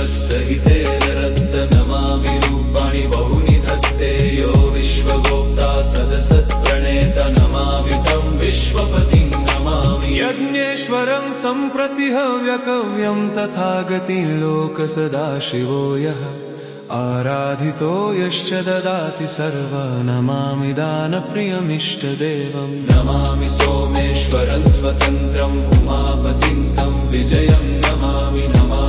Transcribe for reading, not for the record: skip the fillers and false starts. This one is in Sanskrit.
विश्वसहितेररन्त नमामि रूपाणि बहुनि धत्ते यो विश्वगोप्ता सदसत्प्रणेत नमामि तं विश्वपतिं नमामि यज्ञेश्वरं सम्प्रति हव्यकव्यं तथागतिं लोकसदाशिवो यः आराधितो यश्च ददाति सर्वा नमामि दानप्रियमिष्टदेवं नमामि सोमेश्वरं स्वतन्त्रम् उमापतिं तं विजयं नमामि